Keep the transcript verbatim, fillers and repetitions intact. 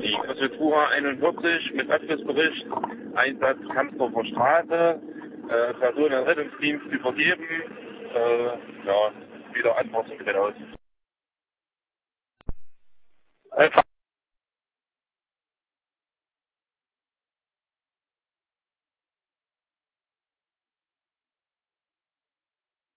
liegt. Also zwei einundvierzig mit Abschlussbericht, Einsatz Kampsdorfer Straße, äh, Personenrettungsdienst übergeben, äh, ja, wieder Antworten bitte aus.